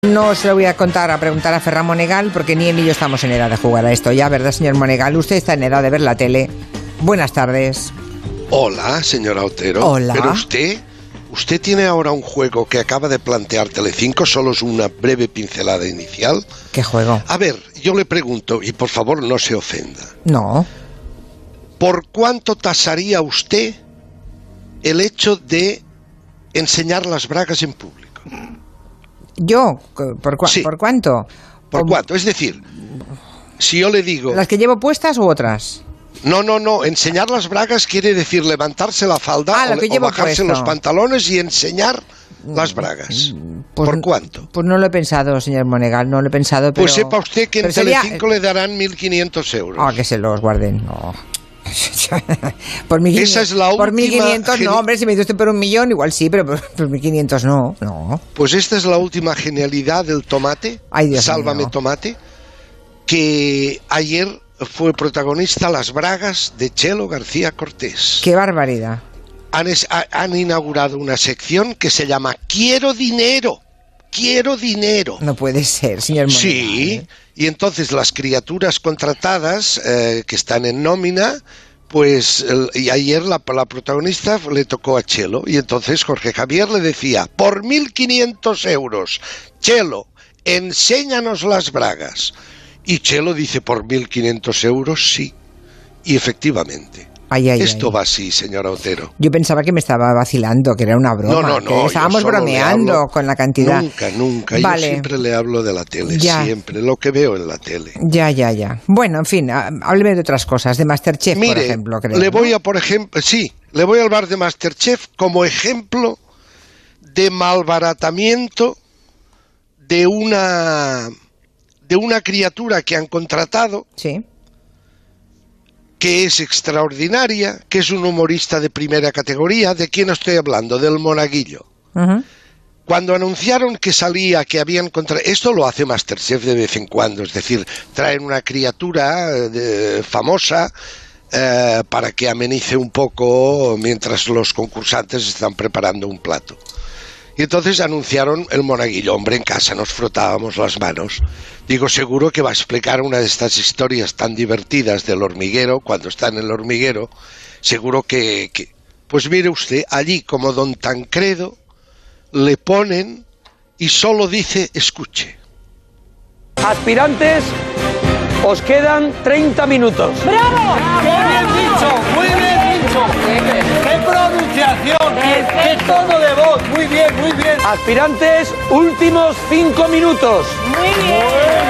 No se lo voy a preguntar a Ferran Monegal, porque ni él ni yo estamos en edad de jugar a esto ya, ¿verdad, señor Monegal? Usted está en edad de ver la tele. Buenas tardes. Hola, señora Otero. Hola. Pero usted tiene ahora un juego que acaba de plantear Telecinco, solo es una breve pincelada inicial. ¿Qué juego? A ver, yo le pregunto, y por favor no se ofenda. No. ¿Por cuánto tasaría usted el hecho de enseñar las bragas en público? ¿Yo? Sí. ¿Por cuánto? ¿Por cuánto? Es decir, si yo le digo... ¿Las que llevo puestas u otras? No, enseñar las bragas quiere decir levantarse la falda o bajarse los pantalones y enseñar las bragas. Pues, ¿por cuánto? Pues no lo he pensado, señor Monegal, no lo he pensado, pero... Pues sepa usted que en Telecinco le darán 1.500 euros. Ah, que se los guarden, no... Por 1.500, esa es la última. Por 1.500 no, hombre, si me dice usted por 1.000.000 igual sí, pero por 1.500 no. Pues esta es la última genialidad del tomate. Ay, Dios Sálvame mío. Tomate, que ayer fue protagonista las bragas de Chelo García Cortés. ¡Qué barbaridad! Han inaugurado una sección que se llama Quiero Dinero. Quiero dinero. No puede ser, señor Monegal. Sí, y entonces las criaturas contratadas que están en nómina, pues y ayer la protagonista le tocó a Chelo, y entonces Jorge Javier le decía, por 1.500 euros, Chelo, enséñanos las bragas. Y Chelo dice, por 1.500 euros, sí. Y efectivamente. Esto va así, señora Otero. Yo pensaba que me estaba vacilando, que era una broma. No, que estábamos bromeando con la cantidad. Nunca. Vale. Yo siempre le hablo de la tele, siempre, lo que veo en la tele. Ya. Bueno, en fin, hábleme de otras cosas, de MasterChef, por ejemplo, creo. Le voy a hablar de MasterChef como ejemplo de malbaratamiento de una criatura que han contratado. Sí. Que es extraordinaria, que es un humorista de primera categoría. ¿De quién estoy hablando? Del Monaguillo. Uh-huh. Cuando anunciaron que salía, que habían esto lo hace MasterChef de vez en cuando, es decir, traen una criatura famosa para que amenice un poco mientras los concursantes están preparando un plato. Y entonces anunciaron el Monaguillo. Hombre, en casa nos frotábamos las manos. Digo, seguro que va a explicar una de estas historias tan divertidas del hormiguero, cuando está en el hormiguero. Seguro que... Pues mire usted, allí como don Tancredo, le ponen y solo dice, escuche. Aspirantes, os quedan 30 minutos. ¡Bravo! Muy bien dicho. ¡Qué pronunciación! ¡Qué tono de voz! Muy bien. Aspirantes, últimos 5 minutos. Muy bien.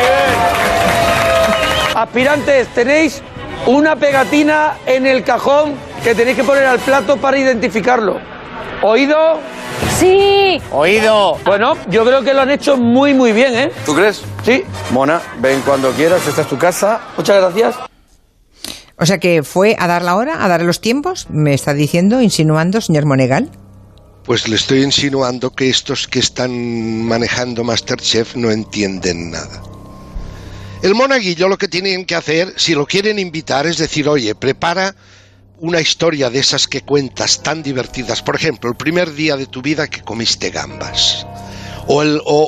Aspirantes, tenéis una pegatina en el cajón que tenéis que poner al plato para identificarlo. ¿Oído? Sí. Oído. Bueno, yo creo que lo han hecho muy bien, ¿eh? ¿Tú crees? Sí. Mona, ven cuando quieras, esta es tu casa. Muchas gracias. O sea que fue a dar la hora, a dar los tiempos, me está diciendo, insinuando, señor Monegal. Pues le estoy insinuando que estos que están manejando MasterChef no entienden nada. El Monaguillo lo que tienen que hacer, si lo quieren invitar, es decir, oye, prepara una historia de esas que cuentas tan divertidas. Por ejemplo, el primer día de tu vida que comiste gambas. O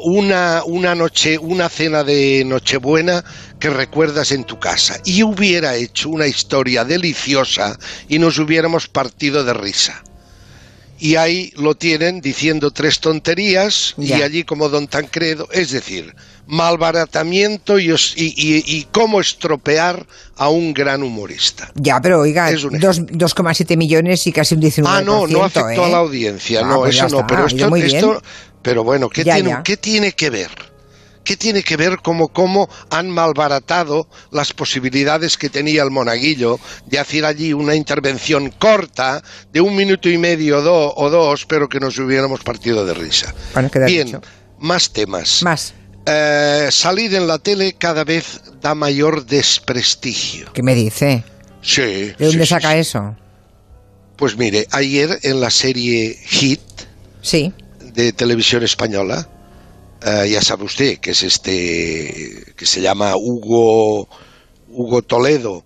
una cena de Nochebuena que recuerdas en tu casa. Y hubiera hecho una historia deliciosa y nos hubiéramos partido de risa. Y ahí lo tienen diciendo 3 tonterías y allí como don Tancredo, es decir, malbaratamiento y cómo estropear a un gran humorista. Ya, pero oiga, 2,7 millones y casi un 19%. No afectó a la audiencia, pues eso no, pero esto pero bueno, ¿qué tiene que ver? ¿Qué tiene que ver cómo han malbaratado las posibilidades que tenía el Monaguillo de hacer allí una intervención corta de 1 minuto y medio o dos, pero que nos hubiéramos partido de risa? Bueno, bien, dicho. Más temas. Más. Salir en la tele cada vez da mayor desprestigio. ¿Qué me dice? Sí. ¿De dónde saca eso? Pues mire, ayer en la serie Hit de Televisión Española, ya sabe usted que es que se llama Hugo Toledo,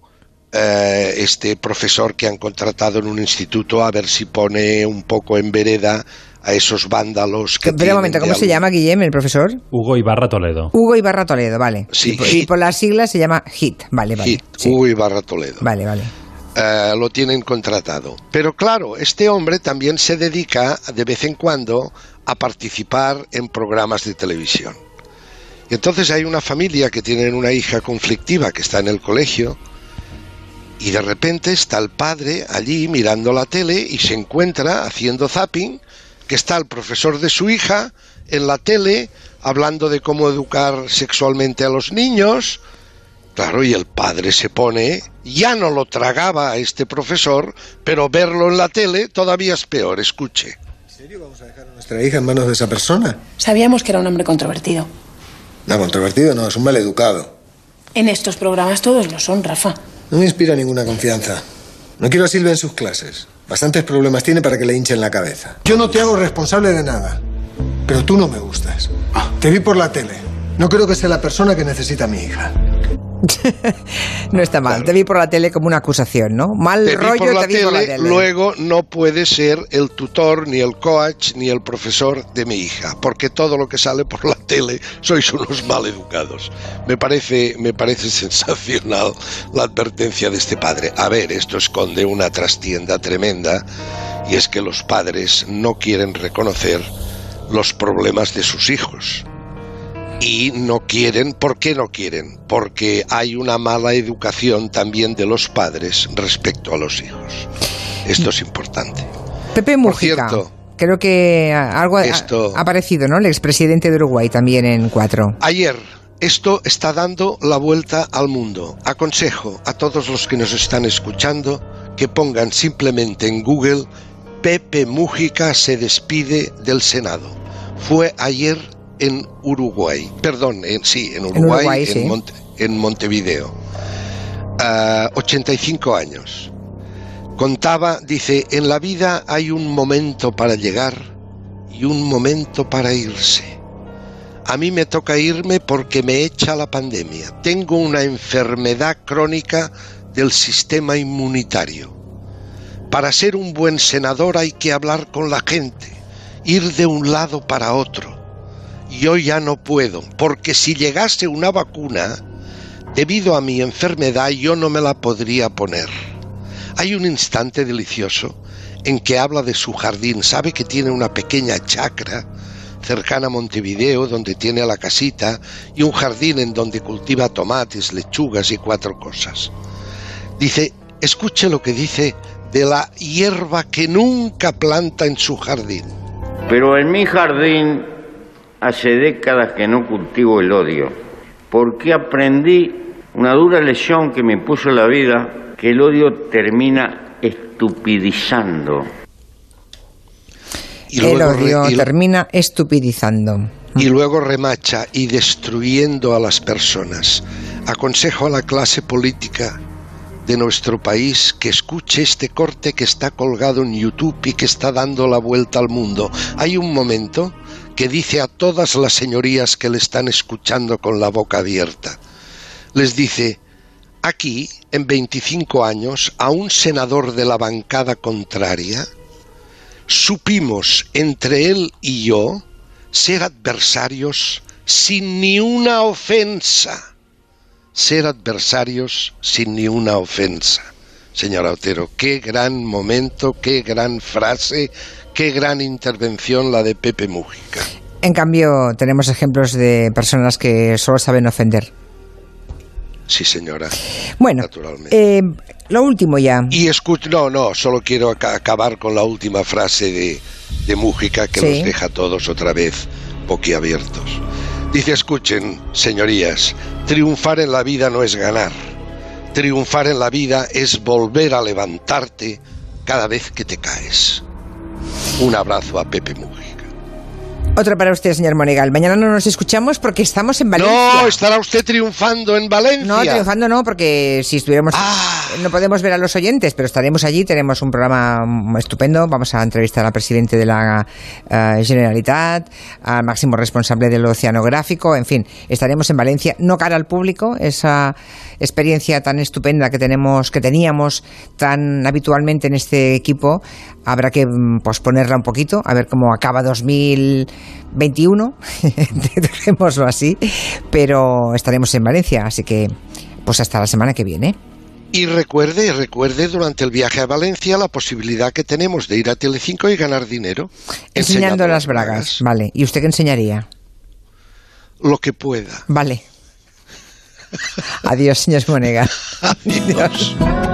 este profesor que han contratado en un instituto a ver si pone un poco en vereda a esos vándalos que Pero un momento, ¿cómo se llama, Guillem, el profesor? Hugo Ibarra Toledo. Hugo Ibarra Toledo, vale. Sí, y por las siglas se llama HIT, vale. HIT, sí. Hugo Ibarra Toledo. Vale. Lo tienen contratado. Pero claro, este hombre también se dedica de vez en cuando a participar en programas de televisión. Y entonces hay una familia que tiene una hija conflictiva que está en el colegio y de repente está el padre allí mirando la tele y se encuentra haciendo zapping que está el profesor de su hija en la tele hablando de cómo educar sexualmente a los niños. Claro, y el padre se pone, ya no lo tragaba a este profesor, pero verlo en la tele todavía es peor, escuche. ¿En serio vamos a dejar a nuestra hija en manos de esa persona? Sabíamos que era un hombre controvertido. No, controvertido no, es un maleducado. En estos programas todos lo son, Rafa. No me inspira ninguna confianza. No quiero a Silvia en sus clases. Bastantes problemas tiene para que le hinchen la cabeza. Yo no te hago responsable de nada, pero tú no me gustas. Te vi por la tele. No creo que sea la persona que necesita a mi hija. No está mal, claro. Te vi por la tele como una acusación, ¿no? Mal te rollo, vi por la te vi tele, por la tele. Luego no puede ser el tutor, ni el coach, ni el profesor de mi hija, porque todo lo que sale por la tele sois unos maleducados. Me parece sensacional la advertencia de este padre. A ver, esto esconde una trastienda tremenda, y es que los padres no quieren reconocer los problemas de sus hijos. Y no quieren, ¿por qué no quieren? Porque hay una mala educación también de los padres respecto a los hijos. Esto es importante. Pepe Mújica, por cierto, creo que algo ha aparecido, ¿no? El expresidente de Uruguay también en 4. Ayer, esto está dando la vuelta al mundo. Aconsejo a todos los que nos están escuchando que pongan simplemente en Google Pepe Mújica se despide del Senado. Fue ayer en Uruguay, en Uruguay, sí. En Montevideo. 85 años. Contaba, dice, en la vida hay un momento para llegar y un momento para irse. A mí me toca irme porque me echa la pandemia. Tengo una enfermedad crónica del sistema inmunitario. Para ser un buen senador hay que hablar con la gente, ir de un lado para otro. Yo ya no puedo, porque si llegase una vacuna, debido a mi enfermedad yo no me la podría poner. Hay un instante delicioso en que habla de su jardín. Sabe que tiene una pequeña chacra cercana a Montevideo, donde tiene la casita, y un jardín en donde cultiva tomates, lechugas y 4 cosas. Dice, escuche lo que dice de la hierba que nunca planta en su jardín. Pero en mi jardín hace décadas que no cultivo el odio, porque aprendí una dura lección que me impuso la vida, que el odio termina estupidizando. El odio termina estupidizando. Y luego remacha y destruyendo a las personas. Aconsejo a la clase política de nuestro país que escuche este corte que está colgado en YouTube y que está dando la vuelta al mundo. Hay un momento que dice a todas las señorías que le están escuchando con la boca abierta. Les dice, aquí, en 25 años, a un senador de la bancada contraria, supimos entre él y yo ser adversarios sin ni una ofensa. Ser adversarios sin ni una ofensa. Señora Otero, qué gran momento, qué gran frase, qué gran intervención la de Pepe Mújica. En cambio, tenemos ejemplos de personas que solo saben ofender. Sí, señora. Bueno, naturalmente. Lo último ya. Y solo quiero acabar con la última frase de Mújica que los deja todos otra vez boquiabiertos. Dice, escuchen, señorías, triunfar en la vida no es ganar. Triunfar en la vida es volver a levantarte cada vez que te caes. Un abrazo a Pepe Mújica. Otro para usted, señor Monegal. Mañana no nos escuchamos porque estamos en Valencia. No, estará usted triunfando en Valencia. No, triunfando no, porque si estuviéramos... No podemos ver a los oyentes, pero estaremos allí. Tenemos un programa estupendo. Vamos a entrevistar al presidente de la Generalitat, al máximo responsable del oceanográfico. En fin, estaremos en Valencia, no cara al público. Esa experiencia tan estupenda que teníamos tan habitualmente en este equipo, habrá que posponerla un poquito, a ver cómo acaba 2021, dejémoslo así, pero estaremos en Valencia, así que pues hasta la semana que viene. Y recuerde durante el viaje a Valencia la posibilidad que tenemos de ir a Telecinco y ganar dinero. Enseñando las bragas, vale. ¿Y usted qué enseñaría? Lo que pueda. Vale. Adiós, señor Monegal. Adiós.